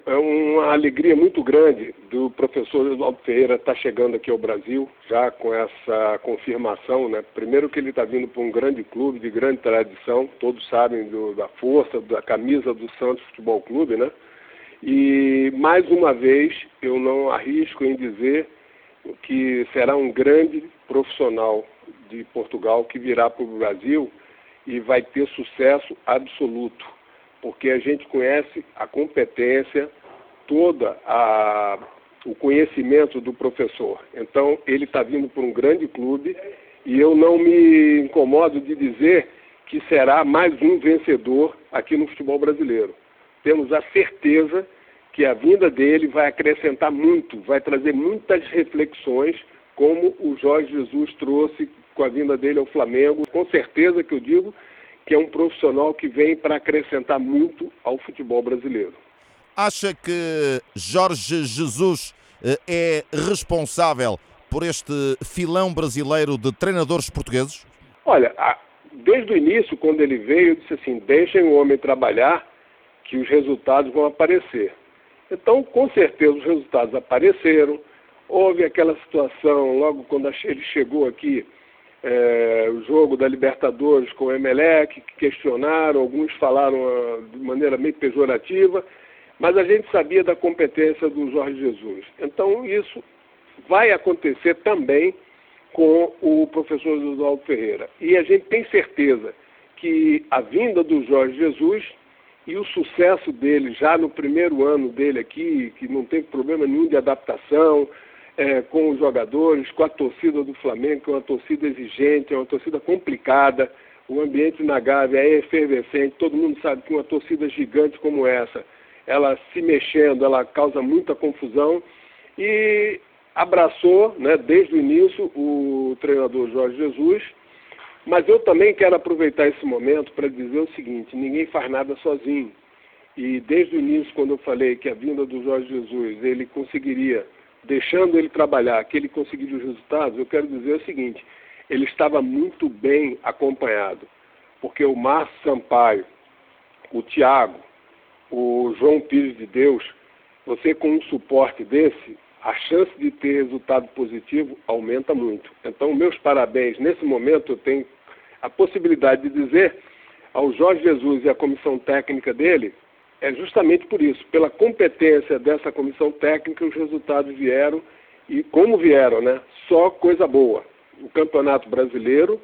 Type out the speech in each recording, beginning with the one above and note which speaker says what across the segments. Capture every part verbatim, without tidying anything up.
Speaker 1: É uma alegria muito grande do professor Oswaldo Ferreira estar chegando aqui ao Brasil, já com essa confirmação, né? Primeiro que ele está vindo para um grande clube de grande tradição, todos sabem do, da força, da camisa do Santos Futebol Clube, né? E, mais uma vez, eu não arrisco em dizer que será um grande profissional de Portugal que virá para o Brasil e vai ter sucesso absoluto, porque a gente conhece a competência, toda a, o conhecimento do professor. Então, ele está vindo para um grande clube e eu não me incomodo de dizer que será mais um vencedor aqui no futebol brasileiro. Temos a certeza que a vinda dele vai acrescentar muito, vai trazer muitas reflexões, como o Jorge Jesus trouxe com a vinda dele ao Flamengo. Com certeza que eu digo que é um profissional que vem para acrescentar muito ao futebol brasileiro.
Speaker 2: Acha que Jorge Jesus é responsável por este filão brasileiro de treinadores portugueses?
Speaker 1: Olha, desde o início, quando ele veio, eu disse assim, deixem o homem trabalhar, que os resultados vão aparecer. Então, com certeza, os resultados apareceram. Houve aquela situação, logo quando ele chegou aqui, é, o jogo da Libertadores com o Emelec, que questionaram, alguns falaram uh, de maneira meio pejorativa, mas a gente sabia da competência do Jorge Jesus. Então, isso vai acontecer também com o professor Oswaldo Ferreira. E a gente tem certeza que a vinda do Jorge Jesus e o sucesso dele já no primeiro ano dele aqui, que não teve problema nenhum de adaptação é, com os jogadores, com a torcida do Flamengo, que é uma torcida exigente, é uma torcida complicada, o ambiente na Gávea é efervescente, todo mundo sabe que uma torcida gigante como essa, ela se mexendo, ela causa muita confusão, e abraçou, né, desde o início o treinador Jorge Jesus. Mas eu também quero aproveitar esse momento para dizer o seguinte, ninguém faz nada sozinho. E desde o início, quando eu falei que a vinda do Jorge Jesus, ele conseguiria, deixando ele trabalhar, que ele conseguiria os resultados, eu quero dizer o seguinte, ele estava muito bem acompanhado, porque o Márcio Sampaio, o Thiago, o João Pires de Deus, você com um suporte desse, a chance de ter resultado positivo aumenta muito. Então, meus parabéns. Nesse momento, eu tenho a possibilidade de dizer ao Jorge Jesus e à comissão técnica dele, é justamente por isso, pela competência dessa comissão técnica, os resultados vieram, e como vieram, né? Só coisa boa. O Campeonato Brasileiro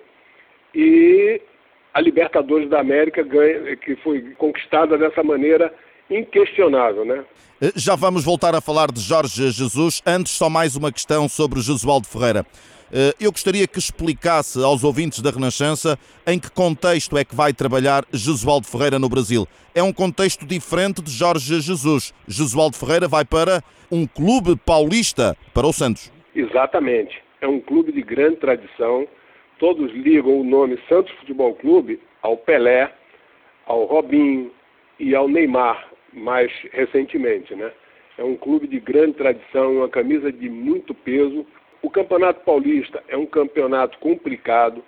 Speaker 1: e a Libertadores da América, ganha, que foi conquistada dessa maneira inquestionável, né?
Speaker 2: Já vamos voltar a falar de Jorge Jesus. Antes, só mais uma questão sobre Jesualdo Ferreira. Eu gostaria que explicasse aos ouvintes da Renascença em que contexto é que vai trabalhar Jesualdo Ferreira no Brasil. É um contexto diferente de Jorge Jesus. Jesualdo Ferreira vai para um clube paulista, para o Santos.
Speaker 1: Exatamente. É um clube de grande tradição. Todos ligam o nome Santos Futebol Clube ao Pelé, ao Robinho e ao Neymar, mais recentemente, né? É um clube de grande tradição, uma camisa de muito peso. O Campeonato Paulista é um campeonato complicado,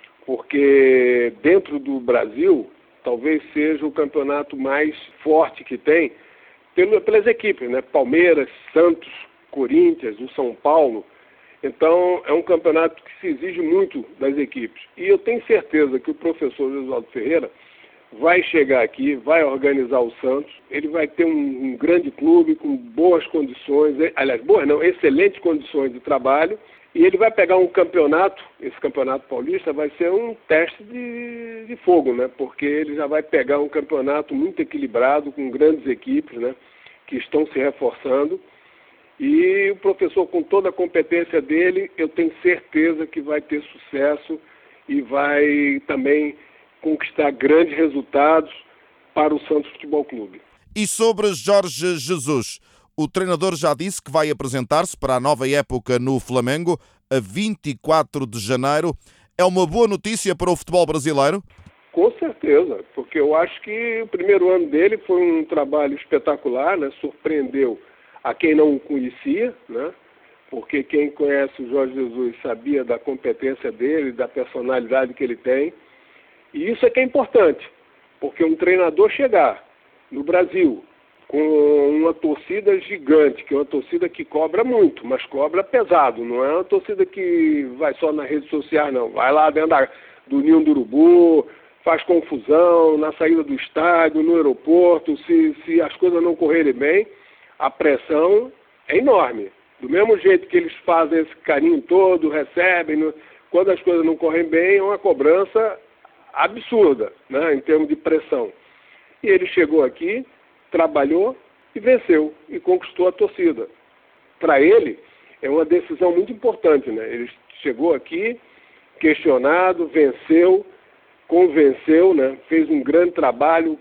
Speaker 1: porque dentro do Brasil, talvez seja o campeonato mais forte que tem, pelas equipes, né? Palmeiras, Santos, Corinthians, o São Paulo. Então, é um campeonato que se exige muito das equipes. E eu tenho certeza que o professor Oswaldo Ferreira vai chegar aqui, vai organizar o Santos, ele vai ter um, um grande clube com boas condições, aliás, boas não, excelentes condições de trabalho, e ele vai pegar um campeonato, esse campeonato paulista vai ser um teste de, de fogo, né? Porque ele já vai pegar um campeonato muito equilibrado, com grandes equipes, né? Que estão se reforçando, e o professor, com toda a competência dele, eu tenho certeza que vai ter sucesso e vai também conquistar grandes resultados para o Santos Futebol Clube.
Speaker 2: E sobre Jorge Jesus, o treinador já disse que vai apresentar-se para a nova época no Flamengo a vinte e quatro de janeiro. É uma boa notícia para o futebol brasileiro?
Speaker 1: Com certeza, porque eu acho que o primeiro ano dele foi um trabalho espetacular, né? Surpreendeu a quem não o conhecia, né? Porque quem conhece o Jorge Jesus sabia da competência dele, da personalidade que ele tem. E isso é que é importante, porque um treinador chegar no Brasil com uma torcida gigante, que é uma torcida que cobra muito, mas cobra pesado. Não é uma torcida que vai só nas redes sociais, não. Vai lá dentro da, do Ninho do Urubu, faz confusão na saída do estádio, no aeroporto. Se, se as coisas não correrem bem, a pressão é enorme. Do mesmo jeito que eles fazem esse carinho todo, recebem, no, quando as coisas não correm bem, é uma cobrança absurda, né, em termos de pressão. E ele chegou aqui, trabalhou e venceu, e conquistou a torcida. Para ele, é uma decisão muito importante, né? Ele chegou aqui, questionado, venceu, convenceu, né? Fez um grande trabalho,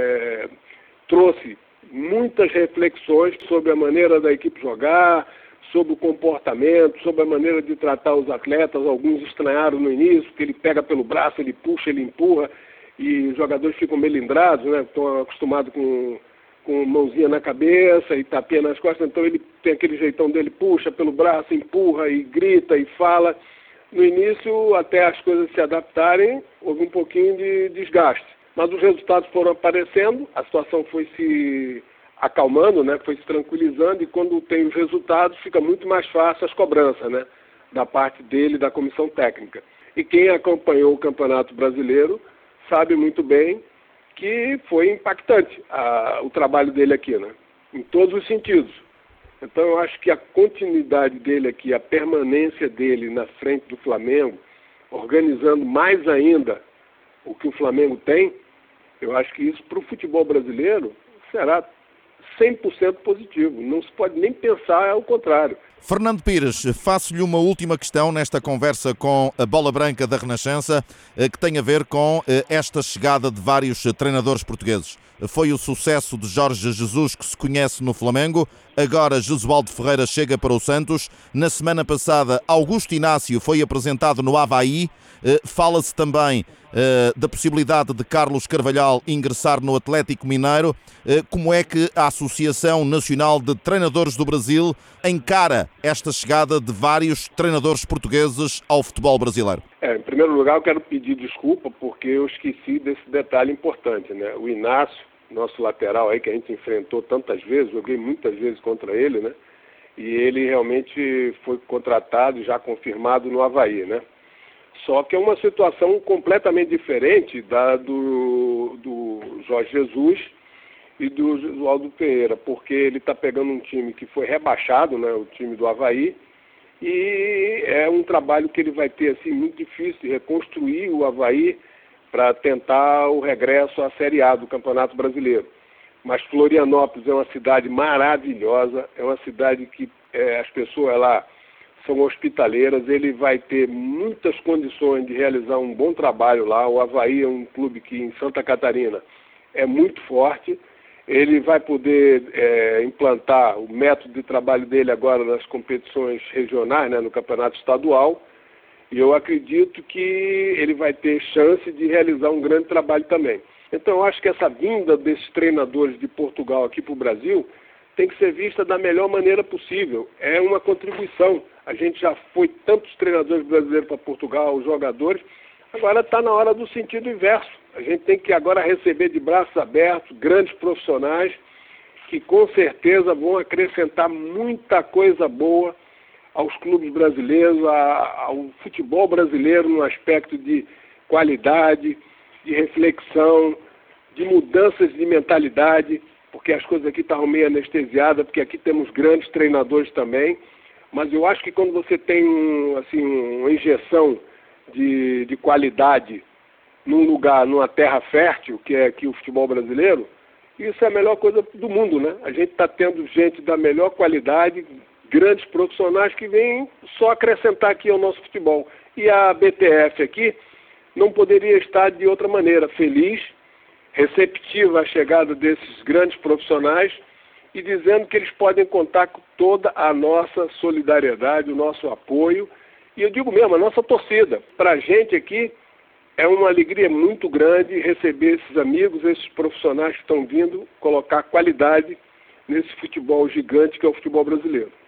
Speaker 1: é, trouxe muitas reflexões sobre a maneira da equipe jogar, sobre o comportamento, sobre a maneira de tratar os atletas. Alguns estranharam no início, que ele pega pelo braço, ele puxa, ele empurra, e os jogadores ficam melindrados, né? Estão acostumados com, com mãozinha na cabeça e tapinha nas costas, então ele tem aquele jeitão dele, puxa pelo braço, empurra e grita e fala. No início, até as coisas se adaptarem, houve um pouquinho de desgaste. Mas os resultados foram aparecendo, a situação foi se acalmando, né? Foi se tranquilizando, e quando tem os resultados fica muito mais fácil as cobranças, né? Da parte dele, da comissão técnica. E quem acompanhou o Campeonato Brasileiro sabe muito bem que foi impactante a, o trabalho dele aqui, né? Em todos os sentidos. Então eu acho que a continuidade dele aqui, a permanência dele na frente do Flamengo, organizando mais ainda o que o Flamengo tem, eu acho que isso para o futebol brasileiro será cem por cento positivo. Não se pode nem pensar ao contrário.
Speaker 2: Fernando Pires, faço-lhe uma última questão nesta conversa com a Bola Branca da Renascença, que tem a ver com esta chegada de vários treinadores portugueses. Foi o sucesso de Jorge Jesus que se conhece no Flamengo, agora Jesualdo Ferreira chega para o Santos. Na semana passada, Augusto Inácio foi apresentado no Avaí. Fala-se também da possibilidade de Carlos Carvalhal ingressar no Atlético Mineiro. Como é que a Associação Nacional de Treinadores do Brasil encara esta chegada de vários treinadores portugueses ao futebol brasileiro?
Speaker 1: É, em primeiro lugar, eu quero pedir desculpa porque eu esqueci desse detalhe importante, né? O Inácio, nosso lateral aí que a gente enfrentou tantas vezes, joguei muitas vezes contra ele, né? E ele realmente foi contratado e já confirmado no Avaí, né? Só que é uma situação completamente diferente da do, do Jorge Jesus e do Jesualdo Ferreira, porque ele está pegando um time que foi rebaixado, né, o time do Avaí, e é um trabalho que ele vai ter assim, muito difícil de reconstruir o Avaí para tentar o regresso à Série A do Campeonato Brasileiro. Mas Florianópolis é uma cidade maravilhosa, é uma cidade que é, as pessoas lá são hospitaleiras, ele vai ter muitas condições de realizar um bom trabalho lá. O Avaí é um clube que em Santa Catarina é muito forte, ele vai poder é, implantar o método de trabalho dele agora nas competições regionais, né, no campeonato estadual, e eu acredito que ele vai ter chance de realizar um grande trabalho também. Então eu acho que essa vinda desses treinadores de Portugal aqui para o Brasil tem que ser vista da melhor maneira possível. É uma contribuição. A gente já foi tantos treinadores brasileiros para Portugal, os jogadores, agora está na hora do sentido inverso. A gente tem que agora receber de braços abertos grandes profissionais que com certeza vão acrescentar muita coisa boa aos clubes brasileiros, ao futebol brasileiro no aspecto de qualidade, de reflexão, de mudanças de mentalidade, porque as coisas aqui estavam meio anestesiadas, porque aqui temos grandes treinadores também, mas eu acho que quando você tem um, assim, uma injeção de, de qualidade num lugar, numa terra fértil, que é aqui o futebol brasileiro, isso é a melhor coisa do mundo, né? A gente está tendo gente da melhor qualidade, grandes profissionais que vêm só acrescentar aqui ao nosso futebol. E a B T F aqui não poderia estar de outra maneira, feliz, receptiva à chegada desses grandes profissionais e dizendo que eles podem contar com toda a nossa solidariedade, o nosso apoio, e eu digo mesmo, a nossa torcida. Para a gente aqui é uma alegria muito grande receber esses amigos, esses profissionais que estão vindo colocar qualidade nesse futebol gigante que é o futebol brasileiro.